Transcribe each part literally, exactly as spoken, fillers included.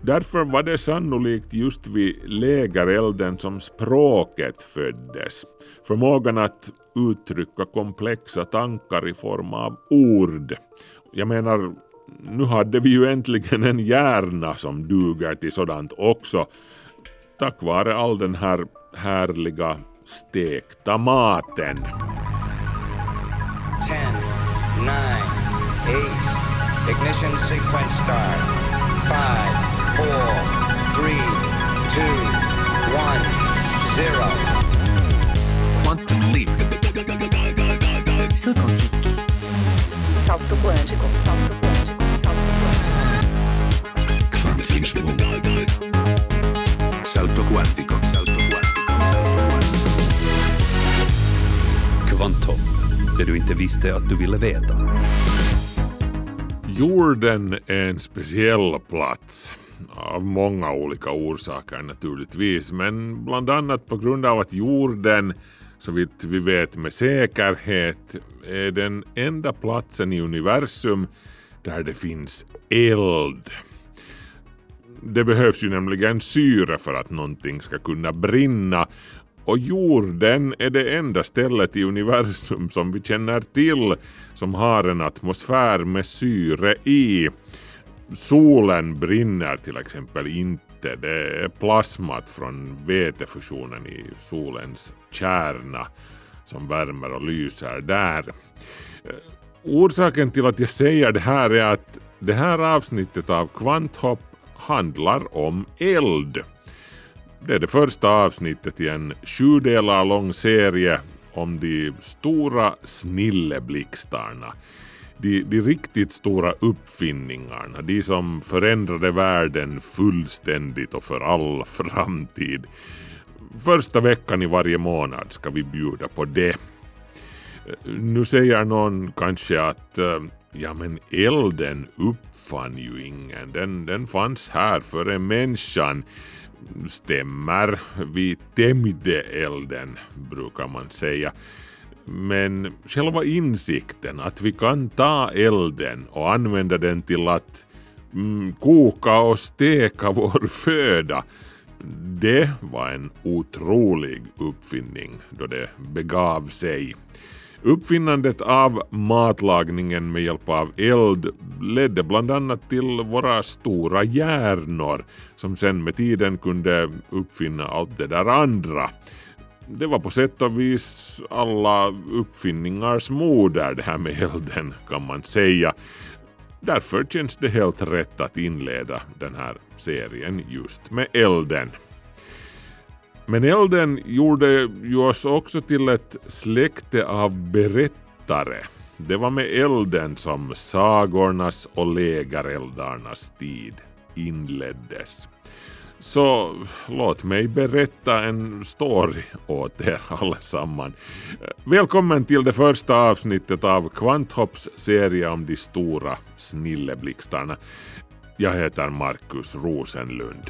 Därför var det sannolikt just vid lägerelden som språket föddes. Förmågan att uttrycka komplexa tankar i form av ord. Jag menar, nu hade vi ju äntligen en hjärna som duger till sådant också. Tack vare all den här härliga stekta maten. ten, nine, eight, ignition sequence start. five, four, three, two, one, zero. Quantum leap. Salto quântico. Salto quântico. Salto quântico. Salto quântico. Salto quantico. Salto quantico. Kvantum. Det du inte visste att du ville veta. Jorden är en speciell plats. Av många olika orsaker naturligtvis. Men bland annat på grund av att jorden, så vitt vi vet med säkerhet, är den enda platsen i universum där det finns eld. Det behövs ju nämligen syre för att någonting ska kunna brinna. Och jorden är det enda stället i universum som vi känner till som har en atmosfär med syre i. Solen brinner till exempel inte. Det är plasmat från vätefusionen i solens kärna som värmer och lyser där. Orsaken till att jag säger det här är att det här avsnittet av Kvanthopp handlar om eld. Det är det första avsnittet i en sju delar lång serie om de stora snilleblixtarna. De, de riktigt stora uppfinningarna, de som förändrade världen fullständigt och för all framtid. Första veckan i varje månad ska vi bjuda på det. Nu säger någon kanske att ja, men elden uppfann ju ingen. Den, den fanns här före människan. Stämmer, vi tämjde elden brukar man säga. Men själva insikten att vi kan ta elden och använda den till att mm, koka och steka vår föda, det var en otrolig uppfinning då det begav sig. Uppfinnandet av matlagningen med hjälp av eld ledde bland annat till våra stora hjärnor som sen med tiden kunde uppfinna allt det där andra. Det var på sätt och vis alla uppfinningars moder det här med elden kan man säga. Därför känns det helt rätt att inleda den här serien just med elden. Men elden gjorde ju oss också till ett släkte av berättare. Det var med elden som sagornas och lägereldarnas tid inleddes. Så låt mig berätta en story åt er allesamman. Välkommen till det första avsnittet av Kvanthopps serie om de stora snilleblixtarna. Jag heter Markus Rosenlund.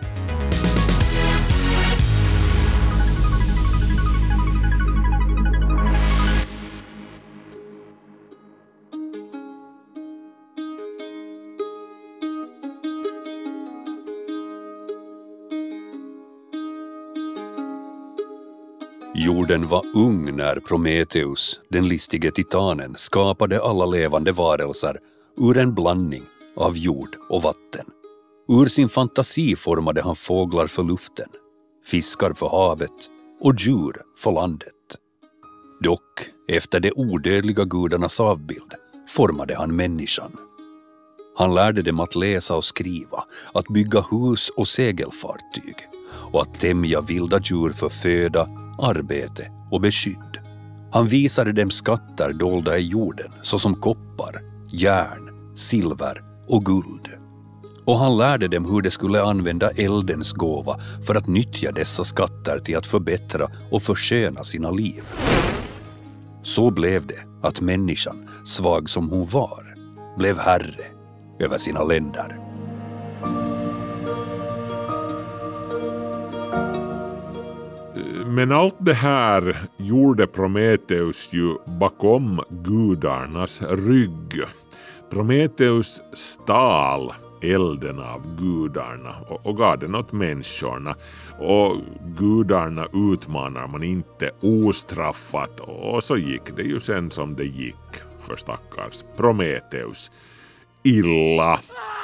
Jorden var ung när Prometheus, den listige titanen, skapade alla levande varelser ur en blandning av jord och vatten. Ur sin fantasi formade han fåglar för luften, fiskar för havet och djur för landet. Dock, efter de odödliga gudarnas avbild, formade han människan. Han lärde dem att läsa och skriva, att bygga hus och segelfartyg och att tämja vilda djur för föda, arbete och beskydd. Han visade dem skatter dolda i jorden såsom koppar, järn, silver och guld. Och han lärde dem hur de skulle använda eldens gåva för att nyttja dessa skatter till att förbättra och försköna sina liv. Så blev det att människan, svag som hon var, blev herre över sina länder. Men allt det här gjorde Prometheus ju bakom gudarnas rygg. Prometheus stal elden av gudarna och, och gav den åt människorna. Och gudarna utmanar man inte ostraffat, och så gick det ju sen som det gick för stackars Prometheus. Illa.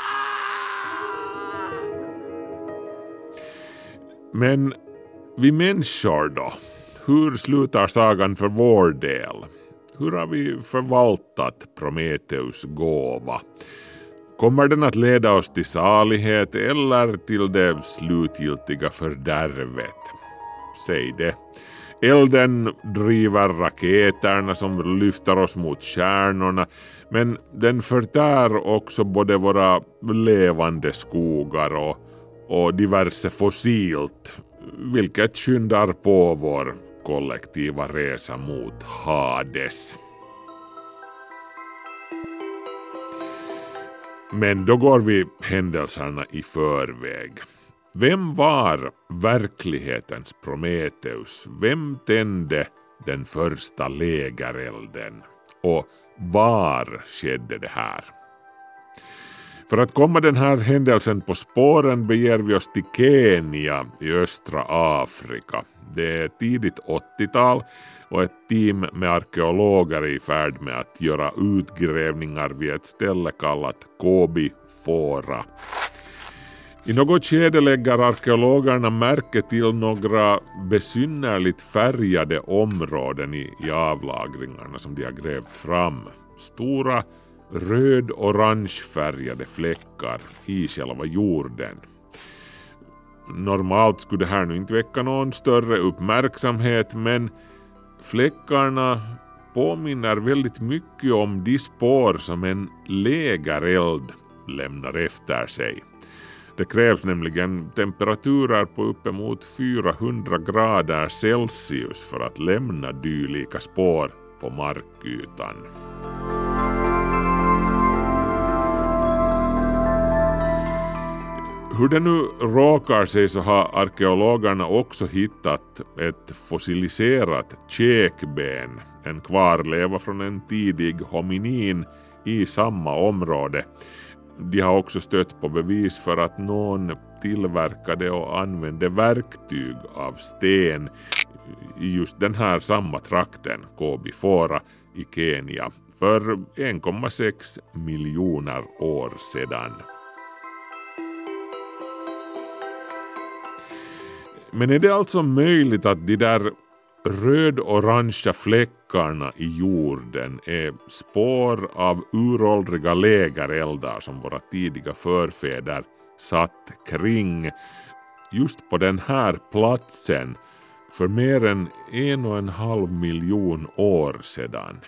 Men vi människor då? Hur slutar sagan för vår del? Hur har vi förvaltat Prometheus gåva? Kommer den att leda oss till salighet eller till det slutgiltiga fördärvet? Säg det. Elden driver raketerna som lyfter oss mot stjärnorna, men den förtär också både våra levande skogar och, och diverse fossilt, vilket skyndar på vår kollektiva resa mot Hades. Men då går vi händelserna i förväg. Vem var verklighetens Prometheus? Vem tände den första lägerelden? Och var skedde det här? För att komma den här händelsen på spåren beger vi oss till Kenya i östra Afrika. Det är tidigt åttiotal och ett team med arkeologer är i färd med att göra utgrävningar vid ett ställe kallat Kobi Fora. I något skede lägger arkeologerna märke till några besynnerligt färgade områden i, i avlagringarna som de har grävt fram. Stora röd-orange färgade fläckar i själva jorden. Normalt skulle det här nu inte väcka någon större uppmärksamhet, men fläckarna påminner väldigt mycket om de spår som en lägereld lämnar efter sig. Det krävs nämligen temperaturer på uppemot fyrahundra grader Celsius för att lämna dylika spår på markytan. Hur det nu råkar sig så har arkeologerna också hittat ett fossiliserat käkben, en kvarleva från en tidig hominin i samma område. De har också stött på bevis för att någon tillverkade och använde verktyg av sten i just den här samma trakten, Kobi Fora i Kenya, för en komma sex miljoner år sedan. Men är det alltså möjligt att de där röd-orangea fläckarna i jorden är spår av uråldriga lägereldar som våra tidiga förfäder satt kring just på den här platsen för mer än en och en halv miljon år sedan?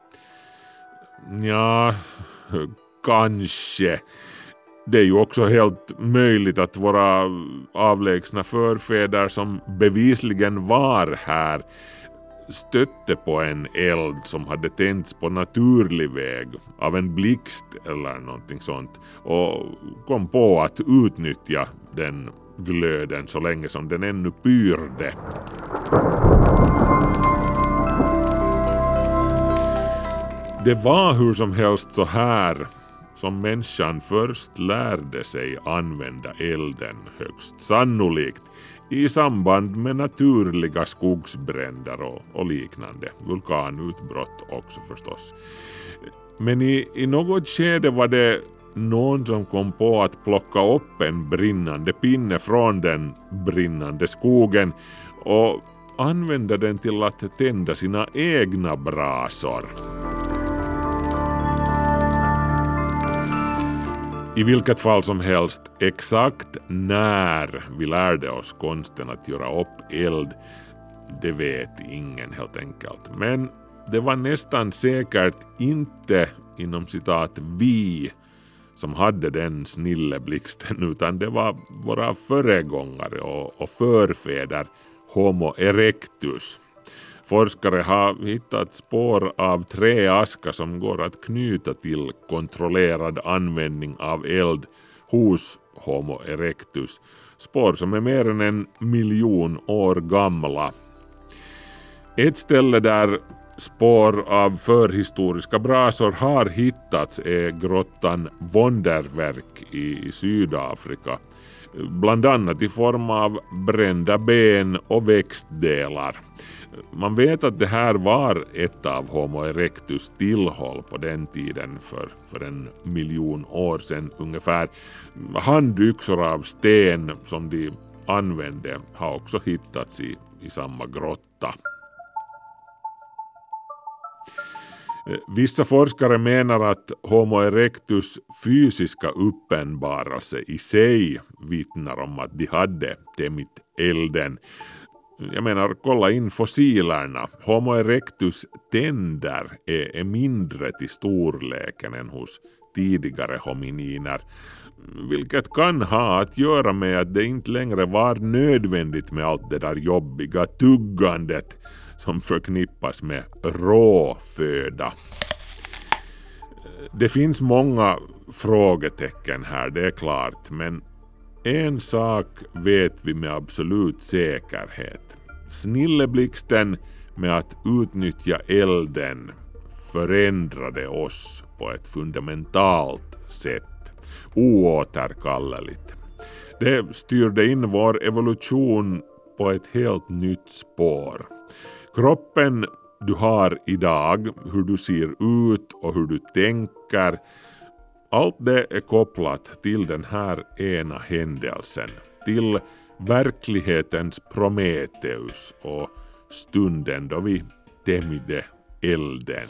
Ja, kanske. Det är ju också helt möjligt att våra avlägsna förfäder som bevisligen var här stötte på en eld som hade tänts på naturlig väg av en blixt eller någonting sånt och kom på att utnyttja den glöden så länge som den ännu pyrde. Det var hur som helst så här som människan först lärde sig använda elden, högst sannolikt i samband med naturliga skogsbränder och, och liknande, vulkanutbrott också förstås. Men i, i något skede var det någon som kom på att plocka upp en brinnande pinne från den brinnande skogen och använda den till att tända sina egna brasor. I vilket fall som helst, exakt när vi lärde oss konsten att göra upp eld, det vet ingen helt enkelt. Men det var nästan säkert inte inom citat vi som hade den snilleblixten, utan det var våra föregångare och, och förfäder Homo erectus. Forskare har hittat spår av träaska som går att knyta till kontrollerad användning av eld hos Homo erectus. Spår som är mer än en miljon år gamla. Ett ställe där spår av förhistoriska brasor har hittats är grottan Wonderwerk i Sydafrika. Bland annat i form av brända ben och växtdelar. Man vet att det här var ett av Homo erectus tillhåll på den tiden för, för en miljon år sedan ungefär. Handyxor av sten som de använde har också hittats i, i samma grotta. Vissa forskare menar att Homo erectus fysiska uppenbarelse i sig vittnar om att de hade tämjt elden. Jag menar, kolla in fossilerna. Homo erectus tänder är, är mindre till storleken än hos tidigare homininer. Vilket kan ha att göra med att det inte längre var nödvändigt med allt det där jobbiga tuggandet som förknippas med råföda. Det finns många frågetecken här, det är klart, men en sak vet vi med absolut säkerhet. Snilleblixten med att utnyttja elden förändrade oss på ett fundamentalt sätt, oåterkalleligt. Det styrde in vår evolution på ett helt nytt spår. Kroppen du har idag, hur du ser ut och hur du tänker, allt det är kopplat till den här ena händelsen, till verklighetens Prometheus och stunden då vi tämjde elden.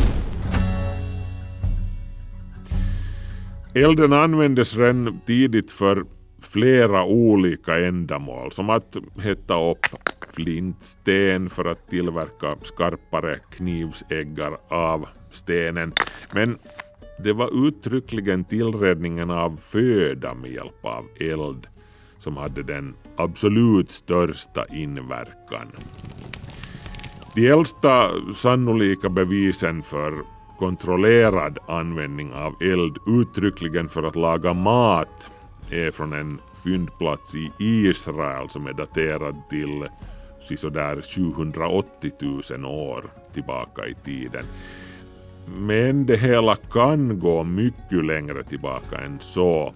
Elden användes redan tidigt för flera olika ändamål, som att hetta upp flintsten för att tillverka skarpare knivsäggar av stenen. Men det var uttryckligen tillredningen av föda med hjälp av eld som hade den absolut största inverkan. De äldsta sannolika bevisen för kontrollerad användning av eld uttryckligen för att laga mat är från en fyndplats i Israel som är daterad till sådär sjuhundraåttio tusen år tillbaka i tiden. Men det hela kan gå mycket längre tillbaka än så.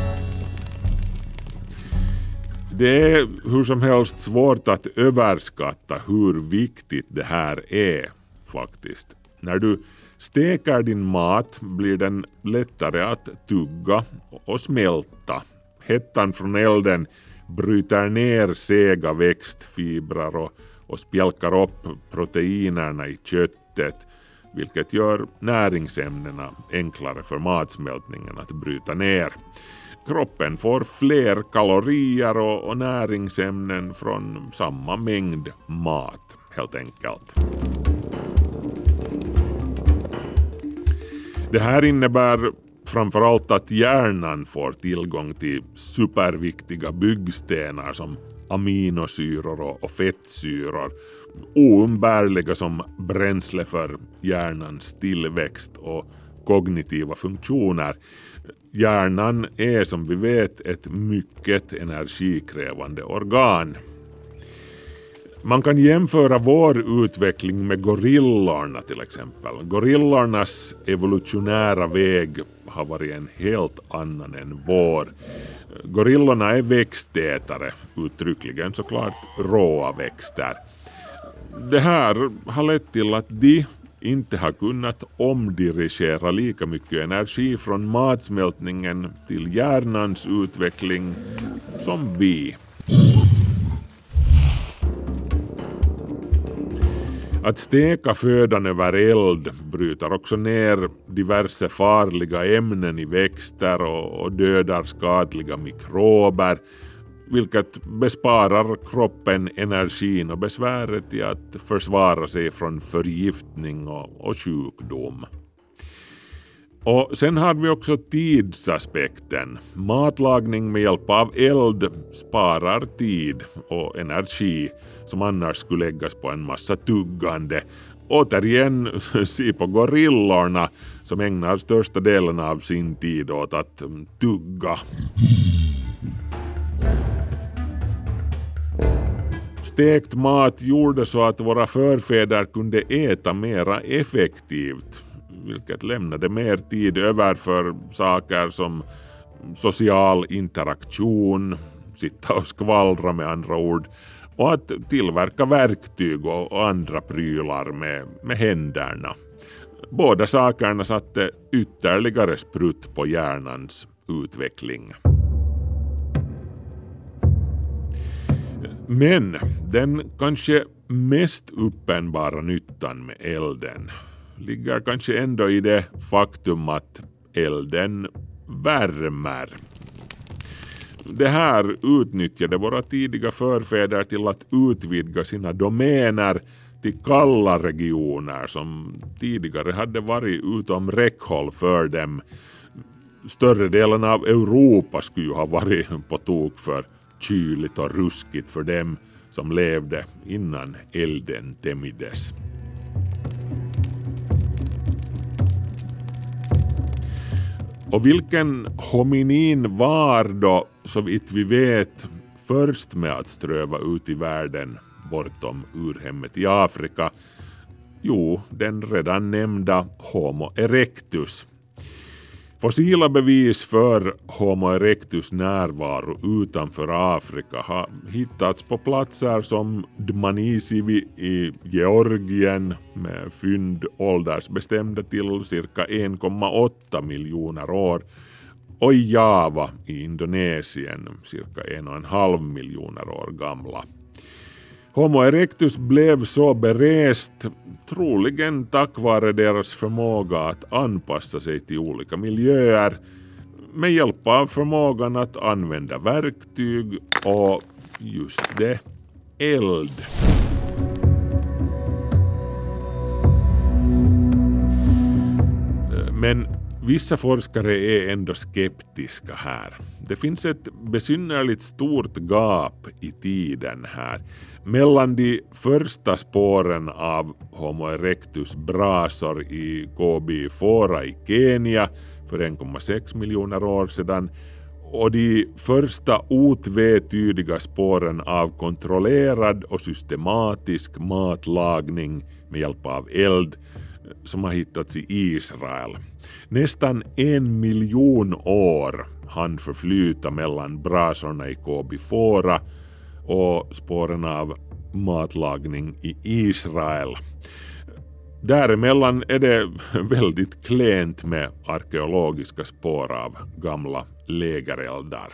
Det är hur som helst svårt att överskatta hur viktigt det här är faktiskt. När du steker din mat blir den lättare att tugga och smälta. Hettan från elden bryter ner sega växtfibrer och, och spjälkar upp proteinerna i köttet, vilket gör näringsämnena enklare för matsmältningen att bryta ner. Kroppen får fler kalorier och, och näringsämnen från samma mängd mat, helt enkelt. Det här innebär framförallt att hjärnan får tillgång till superviktiga byggstenar som aminosyror och, och fettsyror, oumbärliga som bränsle för hjärnans tillväxt och kognitiva funktioner. Hjärnan är som vi vet ett mycket energikrävande organ. Man kan jämföra vår utveckling med gorillorna till exempel. Gorillornas evolutionära väg har varit en helt annan än vår. Gorillorna är växtätare, uttryckligen såklart råa växter. Det här har lett till att de inte har kunnat omdirigera lika mycket energi från matsmältningen till hjärnans utveckling som vi. Att steka födan över eld bryter också ner diverse farliga ämnen i växter och, och dödar skadliga mikrober, vilket besparar kroppen energin och besväret i att försvara sig från förgiftning och, och sjukdom. Och sen har vi också tidsaspekten. Matlagning med hjälp av eld sparar tid och energi som annars skulle läggas på en massa tuggande. Återigen, se på gorillorna som ägnar största delen av sin tid åt att tugga. stekt mat gjorde så att våra förfäder kunde äta mera effektivt, vilket lämnade mer tid över för saker som social interaktion, sitta och skvallra med andra ord, och att tillverka verktyg och andra prylar med, med händerna. Båda sakerna satte ytterligare sprutt på hjärnans utveckling. Men den kanske mest uppenbara nyttan med elden ligger kanske ändå i det faktum att elden värmer. Det här utnyttjade våra tidiga förfäder till att utvidga sina domäner till kalla regioner som tidigare hade varit utom räckhåll för dem. Större delen av Europa skulle ju ha varit på tok för kyligt och ruskigt för dem som levde innan elden tämjdes. Och vilken hominin var då, så vitt vi vet, först med att ströva ut i världen bortom urhemmet i Afrika? Jo, den redan nämnda Homo erectus. Fossila bevis för Homo erectus närvaro utanför Afrika har hittats på platser som Dmanisivi i Georgien med fynd åldersbestämda till cirka en komma åtta miljoner år och i Java i Indonesien cirka en och en halv miljoner år gamla. Homo erectus blev så berest, troligen tack vare deras förmåga att anpassa sig till olika miljöer med hjälp av förmågan att använda verktyg och just det, eld. Men vissa forskare är ändå skeptiska här. Det finns ett besynnerligt stort gap i tiden här mellan de första spåren av Homo erectus brasor i Gobi Fora i Kenya för en komma sex miljoner år sedan och de första otvetydiga spåren av kontrollerad och systematisk matlagning med hjälp av eld som har hittats i Israel. Nästan en miljon år hann förflyta mellan brasorna i Gobi Fora och spåren av matlagning i Israel. Däremellan är det väldigt klent med arkeologiska spår av gamla lägereldar.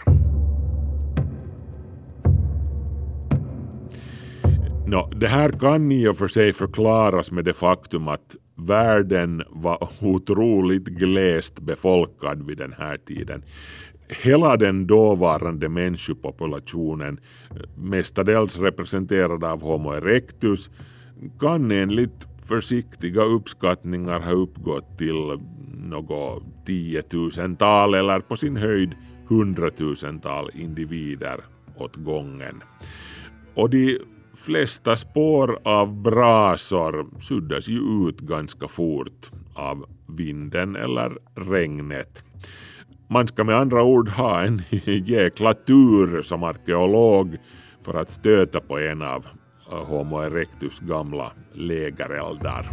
Nå, det här kan i och för sig förklaras med det faktum att världen var otroligt glest befolkad vid den här tiden. Hela den dåvarande människopopulationen, mestadels representerad av Homo erectus, kan enligt försiktiga uppskattningar ha uppgått till något tiotusental eller på sin höjd hundratusental individer åt gången. Och de flesta spår av brasor suddas ju ut ganska fort av vinden eller regnet. Man ska med andra ord ha en jäkla tur som arkeolog för att stöta på en av Homo erectus gamla lägereldar.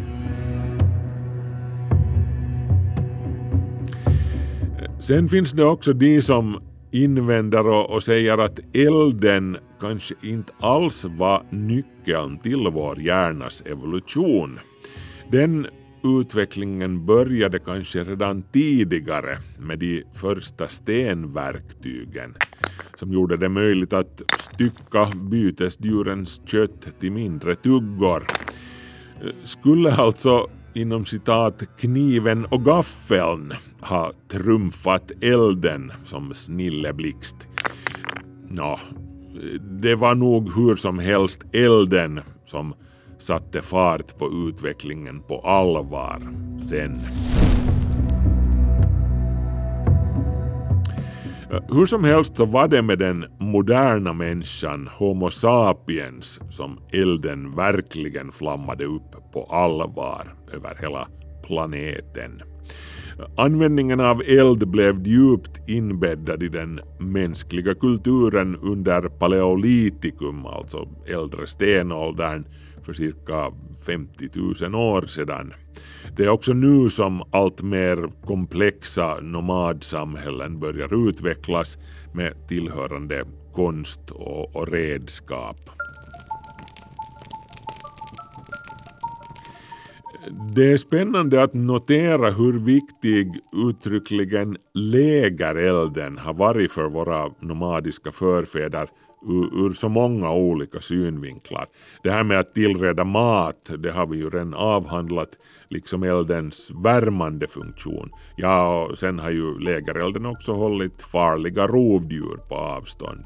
Sen finns det också de som invänder och, och säger att elden kanske inte alls var nyckeln till vår hjärnas evolution. Den utvecklingen började kanske redan tidigare med de första stenverktygen som gjorde det möjligt att stycka bytesdjurens kött till mindre tuggor. Skulle alltså inom citat kniven och gaffeln ha trumfat elden som snilleblixt? Ja, det var nog hur som helst elden som satte fart på utvecklingen på allvar sen. Hur som helst så var det med den moderna människan Homo sapiens som elden verkligen flammade upp på allvar över hela planeten. Användningen av eld blev djupt inbäddad i den mänskliga kulturen under paleolitikum, alltså äldre stenåldern, för cirka femtio tusen år sedan. Det är också nu som allt mer komplexa nomadsamhällen börjar utvecklas med tillhörande konst och, och redskap. Det är spännande att notera hur viktig uttryckligen lägerelden har varit för våra nomadiska förfäder ur, ur så många olika synvinklar. Det här med att tillreda mat, det har vi ju redan avhandlat, liksom eldens värmande funktion. Ja, och sen har ju lägerelden också hållit farliga rovdjur på avstånd.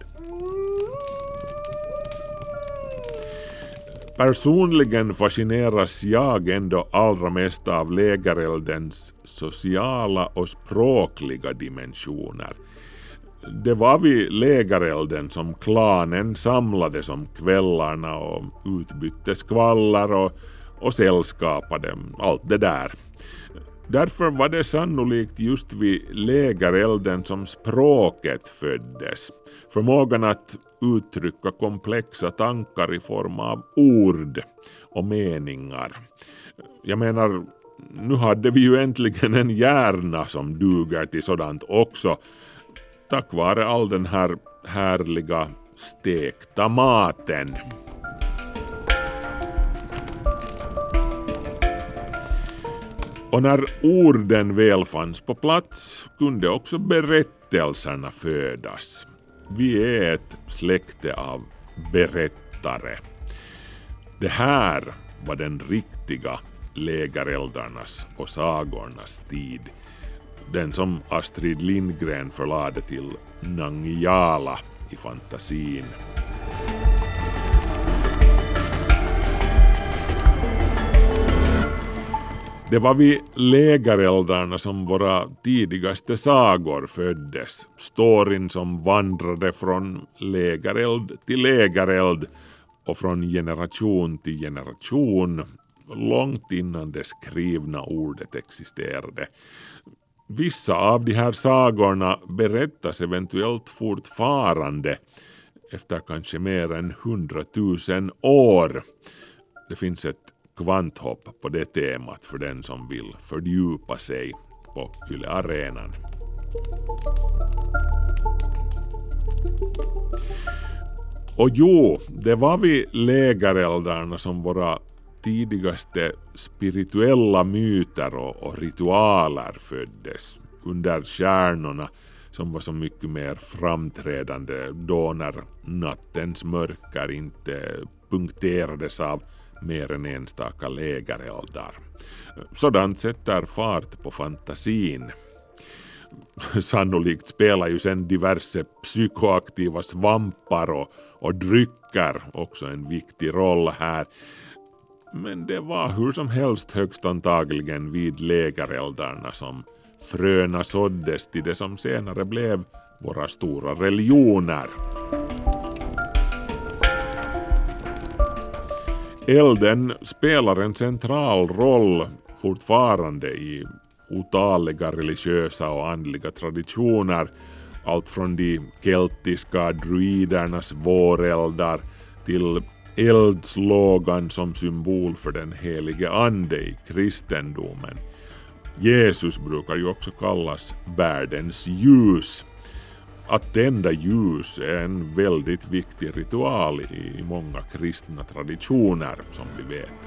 Personligen fascineras jag ändå allra mest av lägereldens sociala och språkliga dimensioner. Det var vid lägerelden som klanen samlades om kvällarna och utbytte skvaller och, och sällskapade, allt det där. Därför var det sannolikt just vid lägerelden som språket föddes. Förmågan att uttrycka komplexa tankar i form av ord och meningar. Jag menar, nu hade vi ju äntligen en hjärna som duger till sådant också, tack vare all den här härliga stekta maten. Och när orden väl fanns på plats kunde också berättelserna födas. Vi är ett släkte av berättare. Det här var den riktiga lägereldarnas och sagornas tid. Den som Astrid Lindgren förlade till Nangiala i fantasin. Det var vid lägereldarna som våra tidigaste sagor föddes. Storyn som vandrade från lägereld till lägereld och från generation till generation långt innan det skrivna ordet existerade. Vissa av de här sagorna berättas eventuellt fortfarande efter kanske mer än hundratusen år. Det finns ett kvanthopp på det temat för den som vill fördjupa sig på Yle Arenan. Och jo, det var vid lägereldarna som våra tidigaste spirituella myter och, och ritualer föddes. Under stjärnorna som var så mycket mer framträdande då när nattens mörker inte punkterades av mer än enstaka lägereldar. Sådant sätter fart på fantasin. Sannolikt spelar ju sen diverse psykoaktiva svampar och, och drycker också en viktig roll här. Men det var hur som helst högst antagligen vid lägereldarna som fröna såddes till det som senare blev våra stora religioner. Elden spelar en central roll fortfarande i otaliga religiösa och andliga traditioner, allt från de keltiska druidernas våreldar till eldslågan som symbol för den helige ande i kristendomen. Jesus brukar ju också kallas världens ljus. Att tända ljus är en väldigt viktig ritual i många kristna traditioner som vi vet.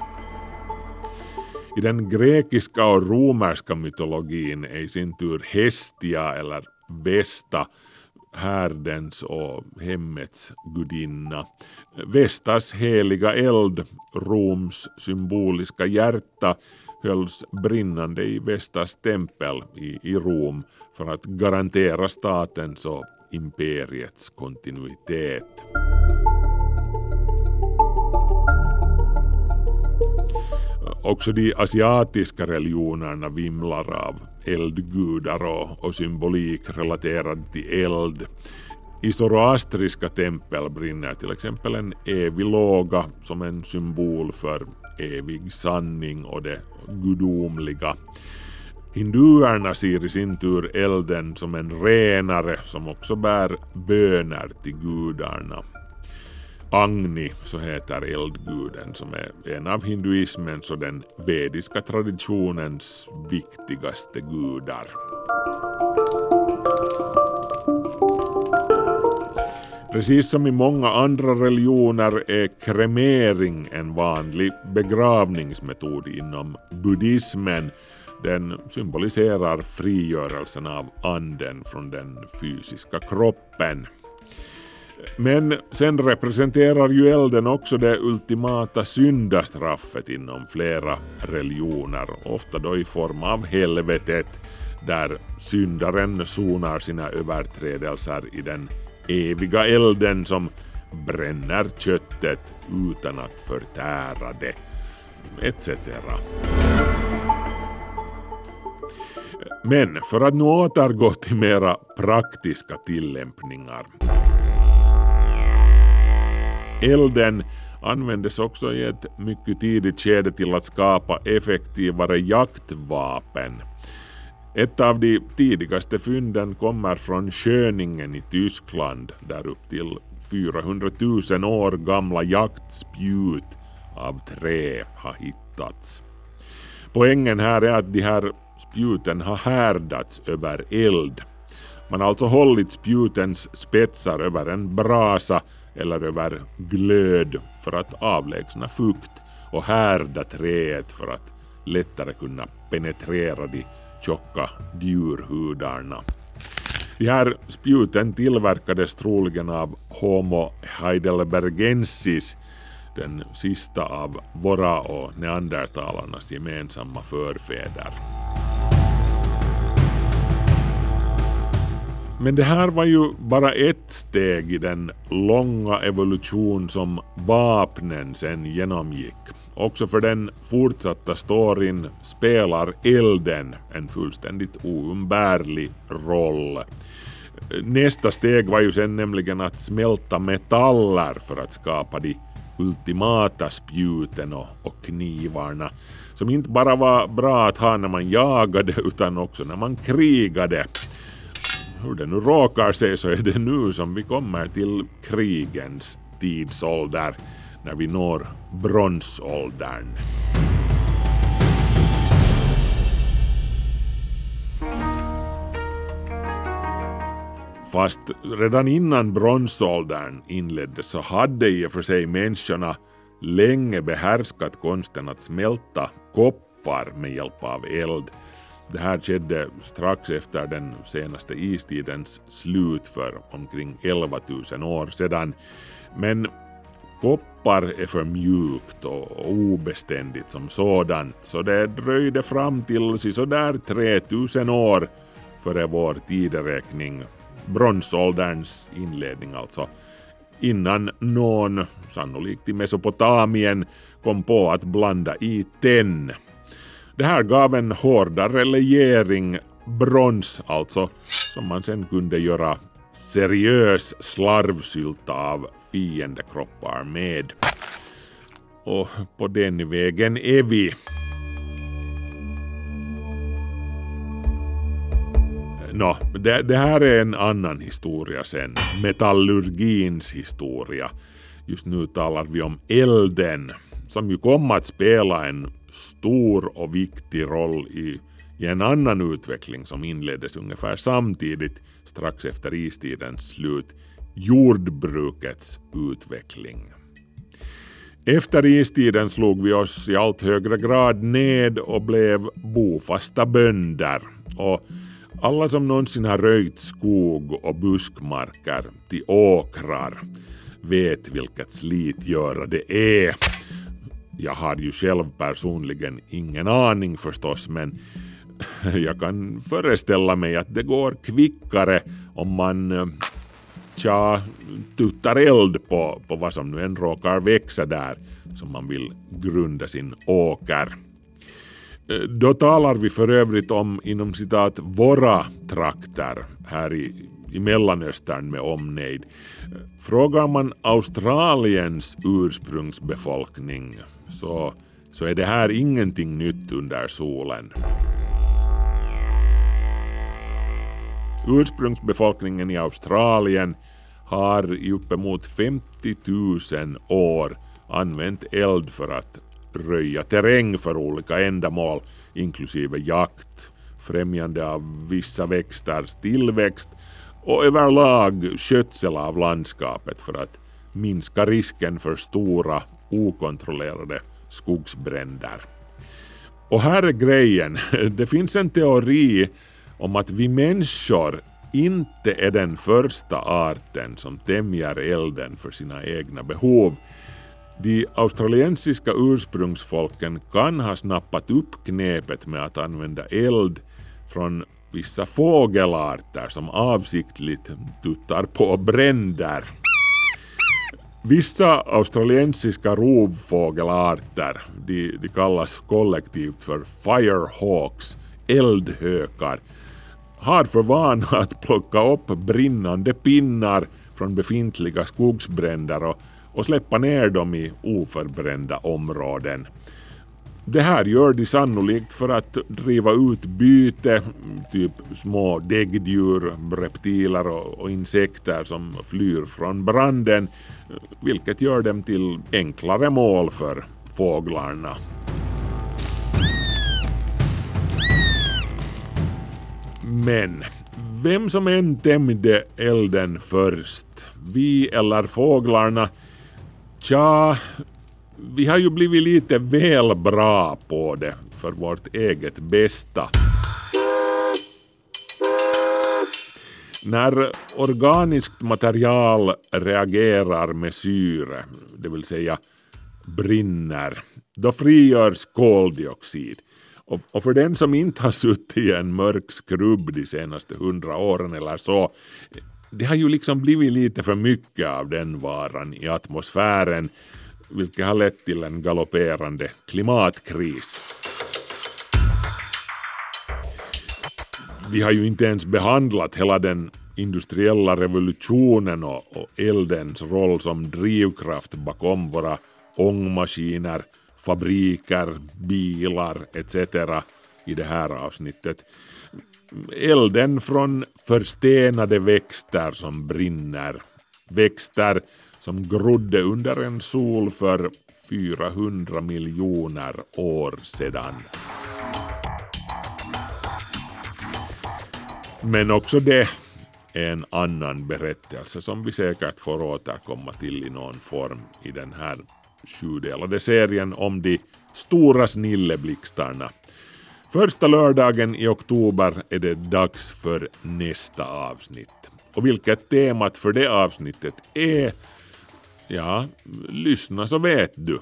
I den grekiska och romerska mytologin är i sin tur Hestia eller Vesta härdens och hemmets gudinna. Vestas heliga eld, Roms symboliska hjärta, hölls brinnande i Vestas tempel i, i Rom för att garantera statens och imperiets kontinuitet. Också de asiatiska religionerna vimlar av eldgudar och, och symbolik relaterad till eld. I zoroastriska tempel brinner till exempel en evig låga som en symbol för evig sanning och det gudomliga. Hinduerna ser i sin tur elden som en renare som också bär böner till gudarna. Agni, så heter eldguden, som är en av hinduismens och den vediska traditionens viktigaste gudar. Precis som i många andra religioner är kremering en vanlig begravningsmetod inom buddhismen. Den symboliserar frigörelsen av anden från den fysiska kroppen. Men sen representerar ju elden också det ultimata syndastraffet inom flera religioner, ofta då i form av helvetet, där syndaren sonar sina överträdelser i den eviga elden som bränner köttet utan att förtära det, et cetera. Men för att nu återgå till mera praktiska tillämpningar. Elden användes också i ett mycket tidigt skede till att skapa effektivare jaktvapen. Ett av de tidigaste fynden kommer från Schöningen i Tyskland, där upp till fyrahundratusen år gamla jaktspjut av trä har hittats. Poängen här är att de här spjuten har härdats över eld. Man har alltså hållit spjutens spetsar över en brasa eller över glöd för att avlägsna fukt och härda träet för att lättare kunna penetrera de tjocka djurhudarna. De här spjuten tillverkades troligen av Homo heidelbergensis, den sista av våra och neandertalarnas gemensamma förfäder. Men det här var ju bara ett steg i den långa evolution som vapnen sen genomgick. Också för den fortsatta storyn spelar elden en fullständigt oumbärlig roll. Nästa steg var ju sen nämligen att smälta metaller för att skapa de ultimata spjuten och, och knivarna, som inte bara var bra att ha när man jagade utan också när man krigade. Hur det nu råkar sig så är det nu som vi kommer till krigens tidsålder, när vi når bronsåldern. Fast redan innan bronsåldern inleddes så hade i och för sig människorna länge behärskat konsten att smälta koppar med hjälp av eld. Det här skedde strax efter den senaste istidens slut för omkring elva tusen år sedan. Men koppar är för mjukt och obeständigt som sådant, så det dröjde fram till så där tre tusen år före vår tideräkning, bronsålderns inledning alltså, innan någon, sannolikt i Mesopotamien, kom på att blanda i tenn. Det här gav en hårdare legering, brons alltså, som man sen kunde göra seriös slarvsylta av fiendekroppar med. Och på den vägen är vi. Nå, det, det här är en annan historia sen. Metallurgins historia. Just nu talar vi om elden, som ju kom att spela en stor och viktig roll i, i en annan utveckling som inleddes ungefär samtidigt strax efter istidens slut, jordbrukets utveckling. Efter istiden slog vi oss i allt högre grad ned och blev bofasta bönder, och alla som någonsin har röjt skog och buskmarker till åkrar vet vilket slitgöra det är. Jag har ju själv personligen ingen aning förstås, men jag kan föreställa mig att det går kvickare om man tja, tuttar eld på, på vad som nu än råkar växa där som man vill grunda sin åker. Då talar vi för övrigt om, inom citat, våra trakter här i, i Mellanöstern med omnejd. Frågar man Australiens ursprungsbefolkning så, så är det här ingenting nytt under solen. Ursprungsbefolkningen i Australien har i uppemot femtio tusen år använt eld för att röja terräng för olika ändamål, inklusive jakt, främjande av vissa växters tillväxt och överlag skötsel av landskapet för att minska risken för stora okontrollerade skogsbränder. Och här är grejen, det finns en teori om att vi människor inte är den första arten som tämjer elden för sina egna behov. De australiensiska ursprungsfolken kan ha snappat upp knepet med att använda eld från vissa fågelarter som avsiktligt tuttar på bränder. Vissa australiensiska rovfågelarter, de, de kallas kollektivt för firehawks, eldhökar, har för vana att plocka upp brinnande pinnar från befintliga skogsbränder och, och släppa ner dem i oförbrända områden. Det här gör de sannolikt för att driva ut byte, typ små däggdjur, reptiler och, och insekter som flyr från branden, vilket gör dem till enklare mål för fåglarna. Men vem som än tämjde elden först, vi eller fåglarna, tja, vi har ju blivit lite väl bra på det för vårt eget bästa. När organiskt material reagerar med syre, det vill säga brinner, då frigörs koldioxid. Och, och för den som inte har suttit i en mörk skrubb de senaste hundra åren eller så, det har ju liksom blivit lite för mycket av den varan i atmosfären, vilket har lett till en galopperande klimatkris. Vi har ju inte ens behandlat hela den industriella revolutionen och, och eldens roll som drivkraft bakom våra ångmaskiner, fabriker, bilar et cetera i det här avsnittet. Elden från förstenade växter som brinner. Växter som grodde under en sol för fyrahundra miljoner år sedan. Men också det är en annan berättelse som vi säkert får återkomma till i någon form i den här sjudelade serien om de stora snilleblixtarna. Första lördagen i oktober är det dags för nästa avsnitt. Och vilket temat för det avsnittet är, ja, lyssna så vet du.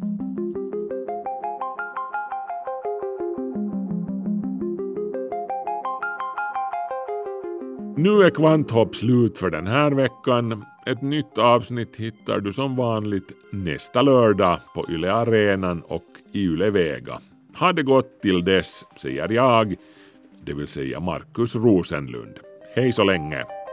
Nu är Kvanthopp slut för den här veckan. Ett nytt avsnitt hittar du som vanligt nästa lördag på Yle Arenan och i Yle Vega. Ha det gott till dess, säger jag, det vill säga Markus Rosenlund. Hej så länge!